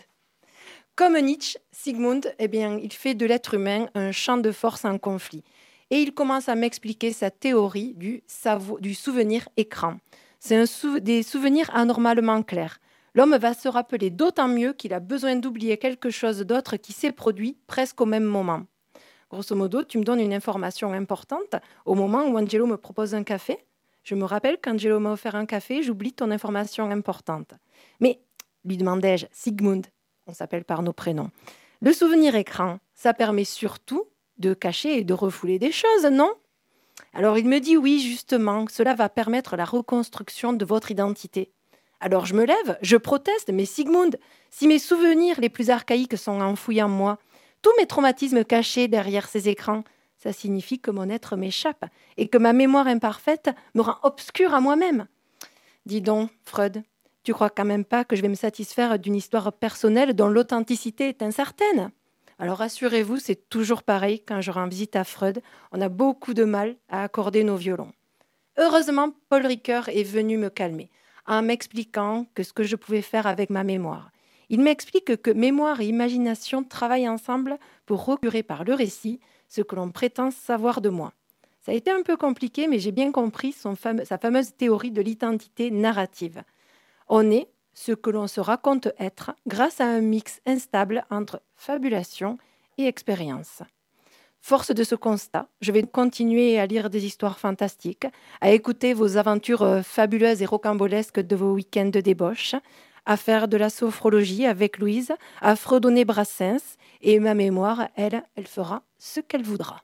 Speaker 9: Comme Nietzsche, Sigmund, eh bien, il fait de l'être humain un champ de force en conflit. Et il commence à m'expliquer sa théorie du, savo- du souvenir écran. C'est un sou- des souvenirs anormalement clairs. L'homme va se rappeler d'autant mieux qu'il a besoin d'oublier quelque chose d'autre qui s'est produit presque au même moment. Grosso modo, tu me donnes une information importante au moment où Angelo me propose un café. Je me rappelle qu'Angelo m'a offert un café, j'oublie ton information importante. Mais, lui demandai-je, Sigmund, on s'appelle par nos prénoms. Le souvenir écran, ça permet surtout de cacher et de refouler des choses, non ? Alors il me dit oui, justement, cela va permettre la reconstruction de votre identité. Alors je me lève, je proteste, mais Sigmund, si mes souvenirs les plus archaïques sont enfouis en moi, tous mes traumatismes cachés derrière ces écrans, ça signifie que mon être m'échappe et que ma mémoire imparfaite me rend obscure à moi-même. Dis donc, Freud, tu crois quand même pas que je vais me satisfaire d'une histoire personnelle dont l'authenticité est incertaine ? Alors rassurez-vous, c'est toujours pareil quand je rends visite à Freud. On a beaucoup de mal à accorder nos violons. Heureusement, Paul Ricoeur est venu me calmer en m'expliquant que ce que je pouvais faire avec ma mémoire. Il m'explique que mémoire et imagination travaillent ensemble pour procurer par le récit ce que l'on prétend savoir de moi. Ça a été un peu compliqué, mais j'ai bien compris son fame- sa fameuse théorie de l'identité narrative. On est ce que l'on se raconte être grâce à un mix instable entre fabulation et expérience. Force de ce constat, je vais continuer à lire des histoires fantastiques, à écouter vos aventures euh, fabuleuses et rocambolesques de vos week-ends de débauche, à faire de la sophrologie avec Louise, à fredonner Brassens, et ma mémoire, elle, elle fera ce qu'elle voudra.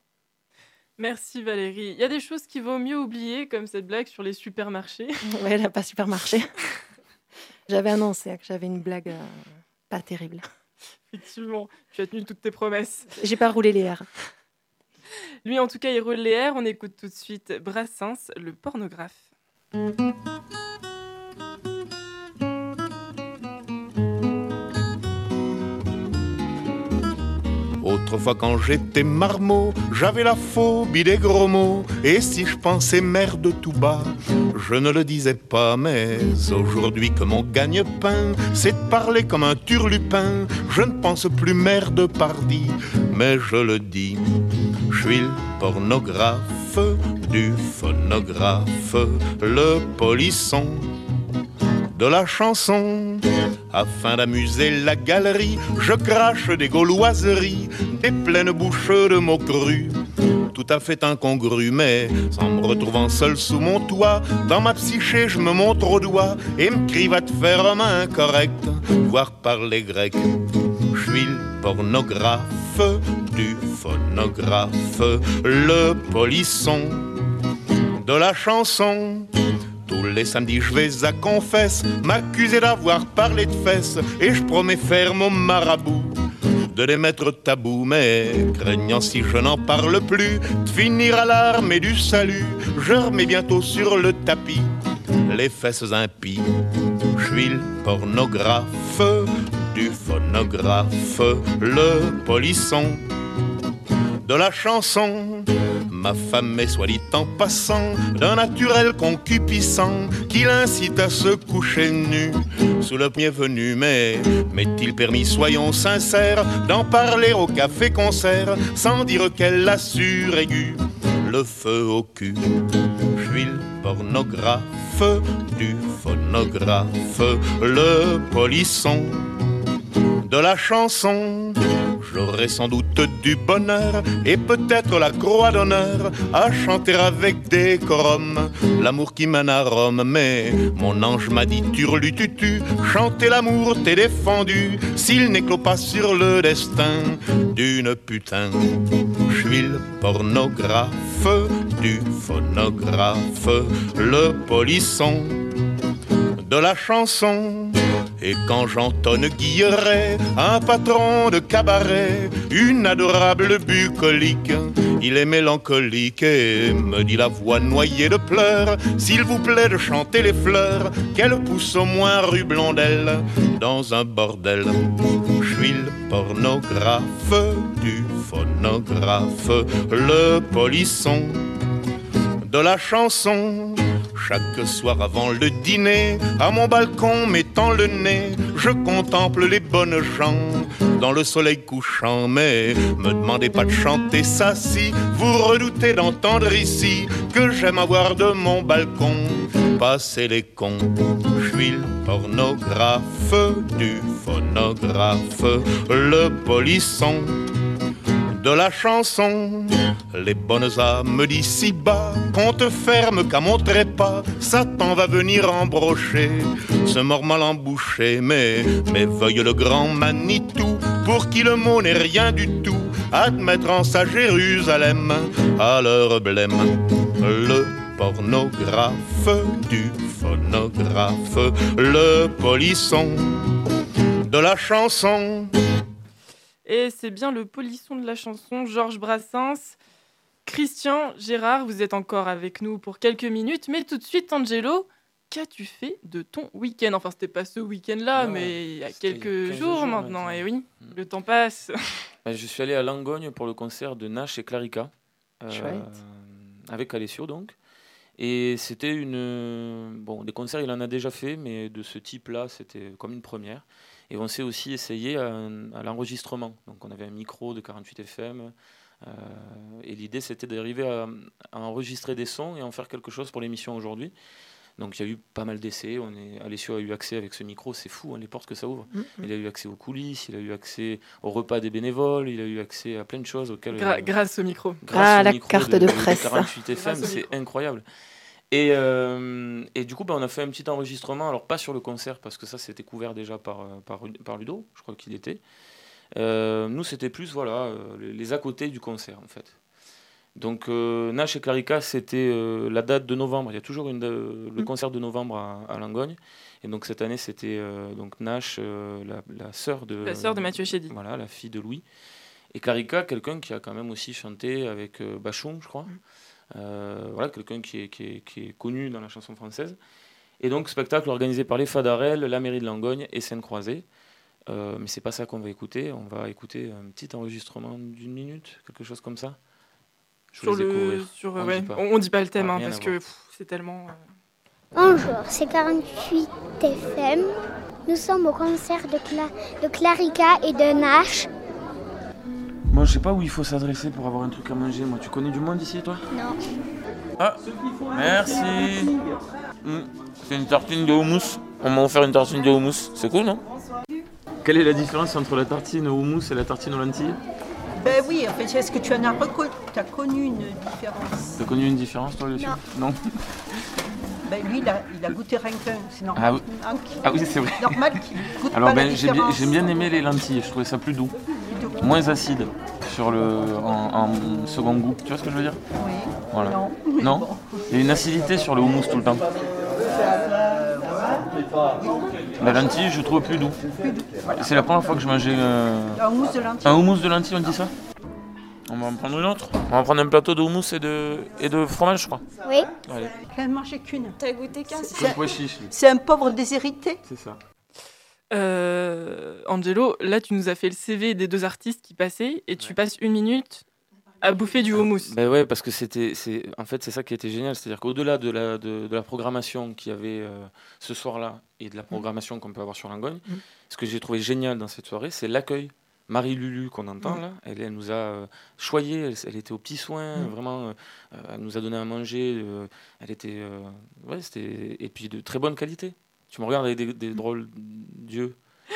Speaker 7: Merci Valérie. Il y a des choses qu'il vaut mieux oublier, comme cette blague sur les supermarchés.
Speaker 9: Ouais, elle n'a pas supermarché. J'avais annoncé que j'avais une blague euh, pas terrible.
Speaker 7: Effectivement, tu as tenu toutes tes promesses.
Speaker 9: J'ai pas roulé les airs.
Speaker 7: Lui, en tout cas, il roule les airs. On écoute tout de suite Brassens, le pornographe.
Speaker 10: Autrefois quand j'étais marmot, j'avais la phobie des gros mots. Et si je pensais merde tout bas, je ne le disais pas, mais aujourd'hui que mon gagne-pain, c'est de parler comme un turlupin. Je ne pense plus merde pardi, mais je le dis. Je suis le pornographe du phonographe, le polisson de la chanson. Afin d'amuser la galerie, je crache des gauloiseries, des pleines bouches de mots crus, tout à fait incongru, mais en me retrouvant seul sous mon toit, dans ma psyché je me montre au doigt et me crie va te faire homme incorrect, voire parler grec. Je suis le pornographe du phonographe, le polisson de la chanson. Tous les samedis je vais à confesse, m'accuser d'avoir parlé de fesses, et je promets ferme au marabout de les mettre tabou, mais craignant si je n'en parle plus de finir à l'armée du salut, je remets bientôt sur le tapis les fesses impies. Je suis le pornographe du phonographe, le polisson de la chanson. Ma femme est, soit dit en passant, d'un naturel concupiscent qui l'incite à se coucher nu sous le pied venu. Mais m'est-il permis, soyons sincères, d'en parler au café-concert sans dire qu'elle assure aiguë le feu au cul. Je suis le pornographe du phonographe, le polisson de la chanson. J'aurais sans doute du bonheur et peut-être la croix d'honneur à chanter avec décorum l'amour qui mène à Rome. Mais mon ange m'a dit turlututu, chanter l'amour t'est défendu s'il n'éclot pas sur le destin d'une putain. Je suis le pornographe du phonographe, le polisson de la chanson. Et quand j'entonne Guilleret, un patron de cabaret, une adorable bucolique, il est mélancolique et me dit la voix noyée de pleurs, s'il vous plaît de chanter les fleurs, qu'elle pousse au moins rue Blondelle, dans un bordel. Je suis le pornographe du phonographe, le polisson de la chanson. Chaque soir avant le dîner, à mon balcon mettant le nez, je contemple les bonnes gens dans le soleil couchant. Mais me demandez pas de chanter ça si vous redoutez d'entendre ici que j'aime avoir de mon balcon passer les cons. Je suis le pornographe du phonographe, le polisson de la chanson. Les bonnes âmes d'ici bas comptent ferme qu'à mon trépas Satan va venir embrocher ce mormal embouché. Mais, mais veuille le grand Manitou, pour qui le mot n'est rien du tout, admettre en sa Jérusalem à leur blême. Le pornographe du phonographe, le polisson de la chanson.
Speaker 7: Et c'est bien le polisson de la chanson, Georges Brassens. Christian, Gérard, vous êtes encore avec nous pour quelques minutes, mais tout de suite, Angelo, qu'as-tu fait de ton week-end ? Enfin, c'était pas ce week-end-là, non, mais il y a quelques jours, jours maintenant. Et oui, mmh. le temps passe.
Speaker 6: Je suis allé à Langogne pour le concert de Nash et Clarica, euh, avec Alessio donc. Et c'était une... Bon, des concerts, il en a déjà fait, mais de ce type-là, c'était comme une première. Et on s'est aussi essayé à, à l'enregistrement. Donc on avait un micro de quarante-huit F M. Euh, et l'idée, c'était d'arriver à, à enregistrer des sons et en faire quelque chose pour l'émission aujourd'hui. Donc il y a eu pas mal d'essais. On est, Alessio a eu accès avec ce micro, c'est fou, hein, les portes que ça ouvre. Mm-hmm. Il a eu accès aux coulisses, il a eu accès au repas des bénévoles, il a eu accès à plein de choses. Auxquelles,
Speaker 7: Gra- euh, grâce au micro.
Speaker 9: Grâce ah, au la micro carte de, de presse.
Speaker 6: De quarante-huit F M, c'est incroyable. Et, euh, et du coup, bah, on a fait un petit enregistrement, alors pas sur le concert, parce que ça, c'était couvert déjà par, par, par Ludo, je crois qu'il était. Euh, nous, c'était plus voilà, euh, les à côté du concert, en fait. Donc, euh, Nash et Clarica, c'était euh, la date de novembre. Il y a toujours une de, le mmh. concert de novembre à, à Langogne. Et donc, cette année, c'était euh, donc Nash, euh, la, la sœur de...
Speaker 7: La sœur de Mathieu Chédid.
Speaker 6: Voilà, la fille de Louis. Et Clarica, quelqu'un qui a quand même aussi chanté avec euh, Bachung, je crois. Mmh. Euh, voilà, quelqu'un qui est, qui, est, qui est connu dans la chanson française. Et donc, spectacle organisé par les Fadarelles, la mairie de Langogne et Seine-Croisée. Euh, mais c'est pas ça qu'on va écouter. On va écouter un petit enregistrement d'une minute, quelque chose comme ça. Je
Speaker 7: sur le, sur, on, ouais, dit pas. on, on dit pas le thème, ah, hein, parce que pff, c'est tellement. Euh...
Speaker 11: Bonjour, c'est quarante-huit F M. Nous sommes au concert de, Cla- de Clarica et de Nash.
Speaker 6: Moi, je sais pas où il faut s'adresser pour avoir un truc à manger. Moi, tu connais du monde ici, toi?
Speaker 11: Non.
Speaker 6: Ah, merci. Mmh. C'est une tartine de houmous. On m'a offert une tartine de houmous. C'est cool, non? Quelle est la différence entre la tartine au houmous et la tartine aux lentilles?
Speaker 12: Ben oui, en fait, est-ce que tu en as, reco- as connu une différence?
Speaker 6: Tu as connu une différence, toi, dessus? Non. Non.
Speaker 12: Ben lui, il a, il a goûté rien qu'un, c'est normal.
Speaker 6: Ah oui,
Speaker 12: Donc,
Speaker 6: ah oui c'est vrai.
Speaker 12: Normal qu'il goûte
Speaker 6: Alors,
Speaker 12: pas
Speaker 6: ben,
Speaker 12: la
Speaker 6: j'ai bien,
Speaker 12: différence.
Speaker 6: j'ai bien aimé les lentilles. Je trouvais ça plus doux. Moins acide sur le, en, en second goût. Tu vois ce que je veux dire?
Speaker 12: Oui.
Speaker 6: Voilà.
Speaker 12: Non.
Speaker 6: Non
Speaker 12: Bon.
Speaker 6: Il y a une acidité sur le houmous tout le temps. La lentille, je trouve plus doux. C'est la première fois que je mangeais euh,
Speaker 12: Un houmous de lentilles.
Speaker 6: un houmous de lentilles, on dit ça? On va en prendre une autre. On va prendre un plateau de houmous et de, et de fromage, je crois.
Speaker 11: Oui.
Speaker 6: Allez.
Speaker 12: Il n'en mangé qu'une.
Speaker 7: T'as goûté qu'un?
Speaker 12: C'est,
Speaker 6: Pois chiche, lui.
Speaker 12: c'est un pauvre déshérité.
Speaker 6: C'est ça.
Speaker 7: Euh, Angelo, là tu nous as fait le C V des deux artistes qui passaient et tu passes une minute à bouffer du houmous.
Speaker 6: Ben ouais, parce que c'était, c'est, en fait, c'est ça qui était génial. C'est-à-dire qu'au-delà de la, de, de la programmation qu'il y avait euh, ce soir-là et de la programmation qu'on peut avoir sur Langogne,
Speaker 7: Mm.
Speaker 6: ce que j'ai trouvé génial dans cette soirée, c'est l'accueil. Marie-Lulu qu'on entend
Speaker 7: Mm.
Speaker 6: là, elle, elle nous a euh, choyé, elle, elle était aux petits soins,
Speaker 7: Mm.
Speaker 6: vraiment, euh, elle nous a donné à manger, euh, elle était, euh, ouais, c'était, et puis de très bonne qualité. Tu me regardes avec des, des drôles d'yeux.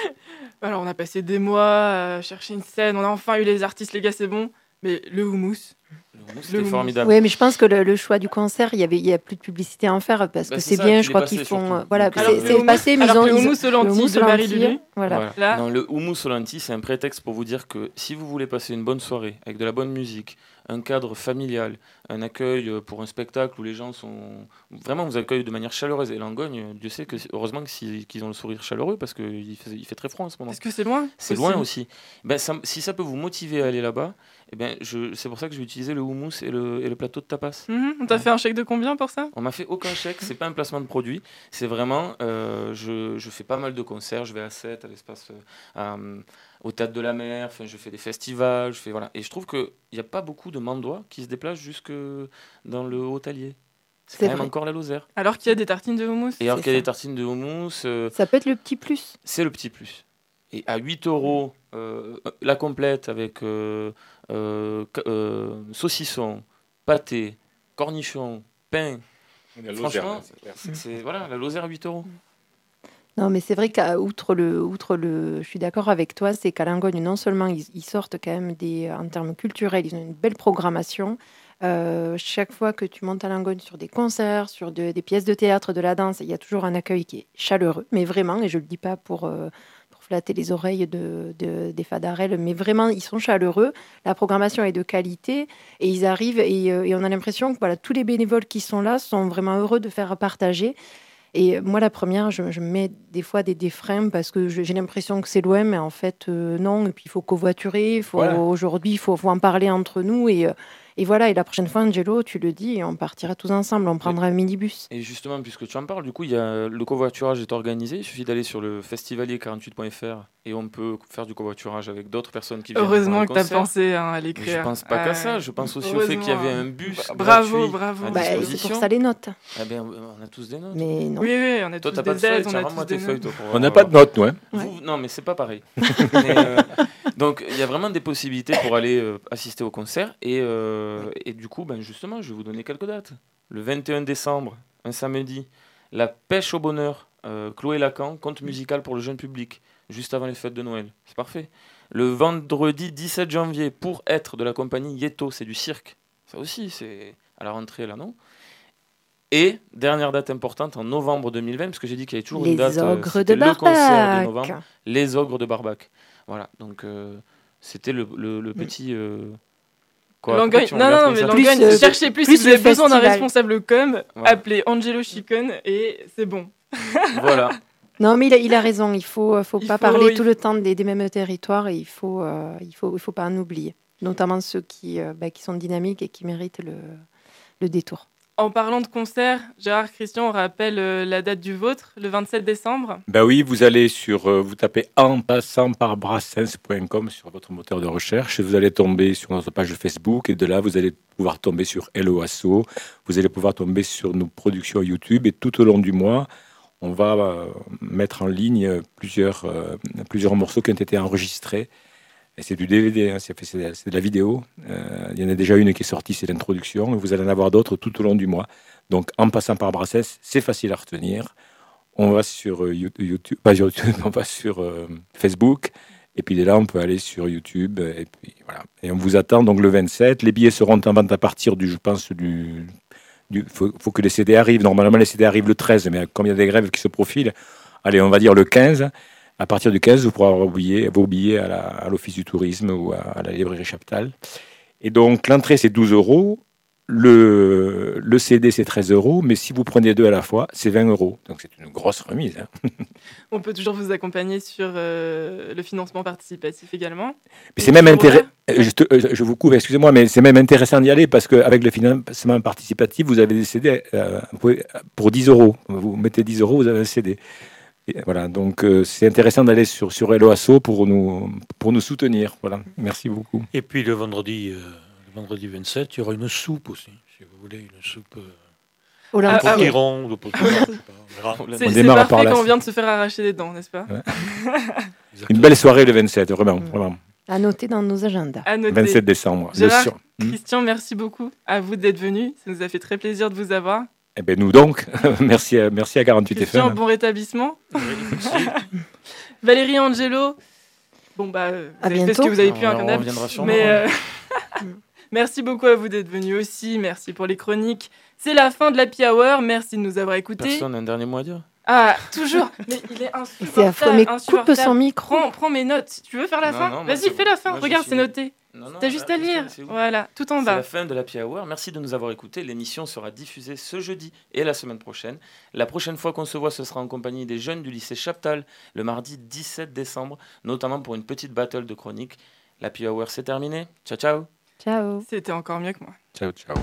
Speaker 7: Alors on a passé des mois à chercher une scène, on a enfin eu les artistes, les gars c'est bon, mais le houmous...
Speaker 6: Le houmous, c'était formidable.
Speaker 9: Oui, mais je pense que le, le choix du concert, il y avait, il y a plus de publicité à en faire parce
Speaker 6: Bah,
Speaker 9: que
Speaker 6: c'est
Speaker 9: c'est
Speaker 6: ça,
Speaker 9: bien.
Speaker 6: qu'il
Speaker 9: Je
Speaker 6: est
Speaker 9: crois
Speaker 6: passé
Speaker 9: qu'ils font,
Speaker 6: surtout.
Speaker 9: euh, voilà,
Speaker 6: Donc,
Speaker 9: c'est
Speaker 6: le
Speaker 9: c'est
Speaker 6: houmous-
Speaker 9: passé, mais ils
Speaker 7: alors
Speaker 9: ont
Speaker 7: que le
Speaker 9: ils ont-
Speaker 7: houmous aux lentilles
Speaker 9: le houmous
Speaker 7: de
Speaker 9: aux
Speaker 7: Marie-Lulu,
Speaker 9: lentilles, voilà.
Speaker 6: Voilà.
Speaker 7: Là-
Speaker 6: Non, le houmous aux lentilles, c'est un prétexte pour vous dire que si vous voulez passer une bonne soirée avec de la bonne musique, un cadre familial, un accueil euh, pour un spectacle où les gens sont vraiment vous accueillent de manière chaleureuse. Et Langogne, Dieu sait que c'est- heureusement que si- qu'ils ont le sourire chaleureux parce qu'il fait, il fait très froid en ce moment.
Speaker 7: Est-ce que c'est loin?
Speaker 6: C'est
Speaker 7: aussi
Speaker 6: loin aussi. Ben, ça- si ça peut vous motiver à aller là-bas, eh ben, je, c'est pour ça que je vais utiliser le houmous et le, et le plateau de tapas.
Speaker 7: Mhm, on t'a fait un chèque de combien pour ça?
Speaker 6: On m'a fait aucun chèque, c'est pas un placement de produit, c'est vraiment, euh, je, je fais pas mal de concerts, je vais à Sète, à l'espace, euh, à, au Théâtre de la Mer, enfin, je fais des festivals, je fais, voilà. Et je trouve qu'il n'y a pas beaucoup de Mandois qui se déplacent jusque dans le Haut-Allier. C'est
Speaker 9: C'est
Speaker 6: quand même
Speaker 9: vrai.
Speaker 6: encore la Lozère.
Speaker 7: Alors qu'il y a des tartines de houmous.
Speaker 6: Et alors
Speaker 9: C'est
Speaker 6: qu'il y a
Speaker 9: ça.
Speaker 6: des tartines de houmous, euh,
Speaker 9: Ça peut être le petit plus.
Speaker 6: c'est le petit plus. Et à huit euros, euh, la complète avec euh, euh, ca- euh, saucisson, pâté, cornichon, pain.
Speaker 8: On est à Lozère,
Speaker 6: Franchement,
Speaker 8: là, c'est clair.
Speaker 6: c'est, c'est- voilà, la Lozère à huit euros.
Speaker 9: Non, mais c'est vrai qu'outre le, outre le, je suis d'accord avec toi, c'est qu'à Langogne, non seulement ils, ils sortent quand même des, en termes culturels, ils ont une belle programmation. Euh, chaque fois que tu montes à Langogne sur des concerts, sur de- des pièces de théâtre, de la danse, il y a toujours un accueil qui est chaleureux, mais vraiment, et je le dis pas pour, euh, pour flatter les oreilles de, de- des fadarelles, mais vraiment, ils sont chaleureux. La programmation est de qualité et ils arrivent et, euh, et on a l'impression que voilà, tous les bénévoles qui sont là sont vraiment heureux de faire partager. Et moi, la première, je, je me mets des fois des, des freins parce que je- j'ai l'impression que c'est loin, mais en fait, euh, non. Et puis, il faut covoiturer. Il faut,
Speaker 8: Voilà.
Speaker 9: Aujourd'hui, il faut, faut en parler entre nous. Et, euh, et voilà. Et la prochaine fois, Angelo, tu le dis, et on partira tous ensemble. On prendra un minibus.
Speaker 6: Et justement, puisque tu en parles, du coup, il y a, le covoiturage est organisé. Il suffit d'aller sur le festivalier quarante-huit point f r et on peut faire du covoiturage avec d'autres personnes qui viennent.
Speaker 7: Heureusement
Speaker 6: voir
Speaker 7: que
Speaker 6: les
Speaker 7: t'as
Speaker 6: concerts.
Speaker 7: pensé hein, à
Speaker 6: Mais
Speaker 7: l'écrire.
Speaker 6: je pense pas qu'à ça. Je pense aussi au fait qu'il y avait un bus
Speaker 7: Bravo,
Speaker 6: gratuit
Speaker 7: bravo.
Speaker 6: à
Speaker 9: Bah, c'est
Speaker 6: disposition.
Speaker 9: pour ça les notes.
Speaker 6: Eh ben, on a tous des notes.
Speaker 9: Mais non.
Speaker 7: Oui, oui, on a
Speaker 6: Toi,
Speaker 7: tous
Speaker 6: t'as pas
Speaker 7: des
Speaker 6: de feuilles,
Speaker 7: aides, on
Speaker 6: tiens,
Speaker 7: a
Speaker 6: rends-moi
Speaker 7: tous
Speaker 6: tes
Speaker 7: des
Speaker 6: feuilles,
Speaker 7: notes.
Speaker 6: toi, pour
Speaker 8: On
Speaker 6: voir.
Speaker 8: n'a pas de notes, ouais.
Speaker 6: Vous- non, mais c'est pas pareil. Mais, euh, donc, il y a vraiment des possibilités pour aller euh, assister au concert. Et, euh, et du coup, ben, justement, je vais vous donner quelques dates. Le vingt et un décembre, un samedi, la pêche au bonheur, euh, Chloé Lacan, conte musical pour le jeune public, juste avant les fêtes de Noël. C'est parfait. Le vendredi dix-sept janvier, pour être de la compagnie Yeto, c'est du cirque. Ça aussi, c'est à la rentrée, là, non? Et, dernière date importante, en novembre deux mille vingt, parce que j'ai dit qu'il y avait toujours
Speaker 9: Les
Speaker 6: une date, euh,
Speaker 9: ogres
Speaker 6: c'était
Speaker 9: de
Speaker 6: le concert de
Speaker 9: Barbac.
Speaker 6: novembre, les ogres de Barbac. Voilà, donc euh, c'était le, le, le petit... euh, quoi, pourquoi
Speaker 7: Langogne,
Speaker 6: tu me
Speaker 7: non,
Speaker 6: regardes
Speaker 7: non,
Speaker 6: comme
Speaker 7: mais
Speaker 6: ça
Speaker 7: Langogne,
Speaker 9: Plus, euh,
Speaker 7: cherchez plus,
Speaker 9: plus
Speaker 7: si vous avez
Speaker 9: le
Speaker 7: besoin d'un
Speaker 9: festival.
Speaker 7: responsable com,
Speaker 6: Voilà.
Speaker 7: appelez Angelo Chicone et c'est bon.
Speaker 6: Voilà.
Speaker 9: Non, mais il a, il a raison. Il faut, faut
Speaker 7: Il
Speaker 9: pas
Speaker 7: faut-
Speaker 9: parler
Speaker 7: il
Speaker 9: tout le temps des, des mêmes territoires. Et il faut, euh, il faut, il faut pas en oublier. Notamment ceux qui, euh, bah, qui sont dynamiques et qui méritent le, le détour.
Speaker 7: En parlant de concert, Gérard, Christian, on rappelle euh, la date du vôtre, le vingt-sept décembre.
Speaker 8: Ben oui, vous allez sur, euh, vous tapez en passant par brassens point com sur votre moteur de recherche et vous allez tomber sur notre page Facebook et de là, vous allez pouvoir tomber sur Hello Asso, vous allez pouvoir tomber sur nos productions YouTube et tout au long du mois, on va euh, mettre en ligne plusieurs, euh, plusieurs morceaux qui ont été enregistrés. Et c'est du D V D, hein, c'est, c'est, de, c'est de la vidéo. Euh, il y en a déjà une qui est sortie, c'est l'introduction. Et vous allez en avoir d'autres tout au long du mois. Donc, en passant par Brassens, c'est facile à retenir. On va sur euh, YouTube, pas sur YouTube, on va sur euh, Facebook. Et puis, dès là, on peut aller sur YouTube. Et puis, voilà. Et on vous attend donc le vingt-sept. Les billets seront en vente à partir du, je pense, du... Il faut, faut que les C D arrivent. Normalement, les C D arrivent le treize. Mais comme il y a des grèves qui se profilent, allez, on va dire le quinze. À partir du quinze, vous pourrez avoir vos billets, vos billets à, la, à l'Office du tourisme ou à, à la librairie Chaptal. Et donc, l'entrée, c'est douze euros. Le, le C D, c'est treize euros. Mais si vous prenez deux à la fois, c'est vingt euros. Donc, c'est une grosse remise. Hein.
Speaker 7: On peut toujours vous accompagner sur euh, le financement participatif également.
Speaker 8: Mais c'est même intéressant. Je, te, je vous coupe, excusez-moi, mais c'est même intéressant d'y aller parce qu'avec le financement participatif, vous avez des C D euh, pour dix euros. Vous mettez dix euros, vous avez un C D. Et voilà, donc euh, c'est intéressant d'aller sur, sur Hello Asso pour nous, pour nous soutenir. Voilà, merci beaucoup.
Speaker 2: Et puis le vendredi, euh, le vendredi vingt-sept, il y aura une soupe aussi, si vous voulez, une soupe. Euh,
Speaker 9: Au ah,
Speaker 2: ah, oui. Rond, ou
Speaker 7: c'est, c'est parfait quand on vient de se faire arracher des dents, n'est-ce pas?
Speaker 8: Ouais. Une belle soirée le vingt-sept, vraiment. Mmh. vraiment.
Speaker 9: À noter dans nos agendas.
Speaker 7: À noter.
Speaker 8: vingt-sept décembre.
Speaker 7: Gérard, Christian, merci beaucoup à vous d'être venus. Ça nous a fait très plaisir de vous avoir.
Speaker 8: Eh bien, nous donc, merci, à, merci à quarante-huit
Speaker 7: Christian,
Speaker 8: F M.
Speaker 7: Bon rétablissement. Valérie, Angelo, bon bah, vous avez fait ce que vous avez pu,
Speaker 6: hein,
Speaker 7: quand même. Mais euh... merci beaucoup à vous d'être venus aussi. Merci pour les chroniques. C'est la fin de l'Happy Hour. Merci de nous avoir écoutés.
Speaker 6: Personne n'a un dernier mot à dire.
Speaker 7: Ah, toujours. Mais il est insupportable.
Speaker 9: C'est affreux, mais coupe son micro.
Speaker 7: Prends, prends mes notes. Tu veux faire la
Speaker 6: non,
Speaker 7: fin?
Speaker 6: non,
Speaker 7: Vas-y, fais la fin.
Speaker 6: moi,
Speaker 7: Regarde,
Speaker 6: suis...
Speaker 7: c'est noté.
Speaker 6: Non, non,
Speaker 7: T'as juste à lire. Voilà, tout en bas.
Speaker 6: C'est la fin de l'Happy Hour. Merci de nous avoir écoutés. L'émission sera diffusée ce jeudi et la semaine prochaine. La prochaine fois qu'on se voit, ce sera en compagnie des jeunes du lycée Chaptal, le mardi dix-sept décembre, notamment pour une petite battle de chroniques. L'Happy Hour, c'est terminé. Ciao, ciao.
Speaker 9: Ciao.
Speaker 7: C'était encore mieux que moi.
Speaker 8: Ciao, ciao.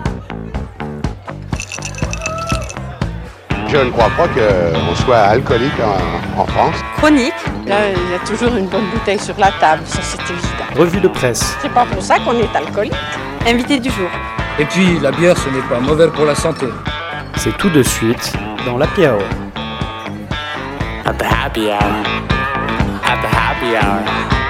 Speaker 1: Je ne crois pas qu'on soit alcoolique en, en France.
Speaker 3: Chronique. Là, il y a toujours une bonne bouteille sur la table, ça c'est évident.
Speaker 4: Revue de presse.
Speaker 3: C'est pas pour ça qu'on est alcoolique.
Speaker 9: Invité du jour.
Speaker 5: Et puis, la bière, ce n'est pas mauvais pour la santé.
Speaker 4: C'est tout de suite dans l'Happy Hour.
Speaker 13: At the happy hour. At the happy hour.